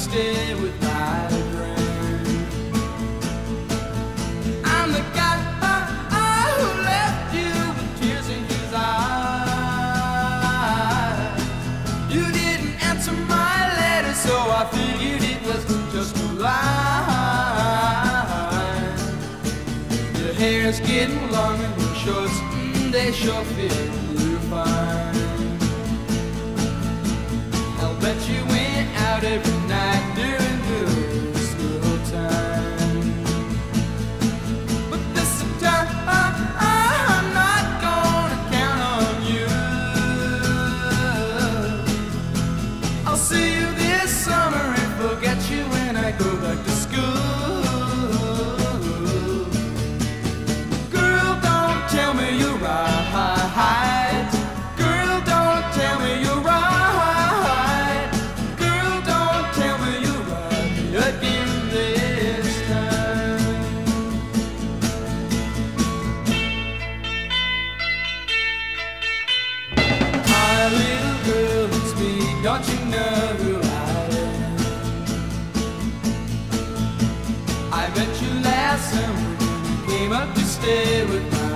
stay with my friend. I'm the guy who left you with tears in his eyes. You didn't answer my letter, so I figured it was just a lie. Your hair's getting long and your shorts, they sure fit you fine. I'll bet you went out every night during the school time. But this time I'm not gonna count on you. I'll see you this summer and forget you when I go back to school. Girl, don't tell me you're right. Girl, don't tell me you're right. Girl, don't tell me you're right again this time. My little girl, it's me. Don't you know who I am? I met you last summer when you came up to stay with my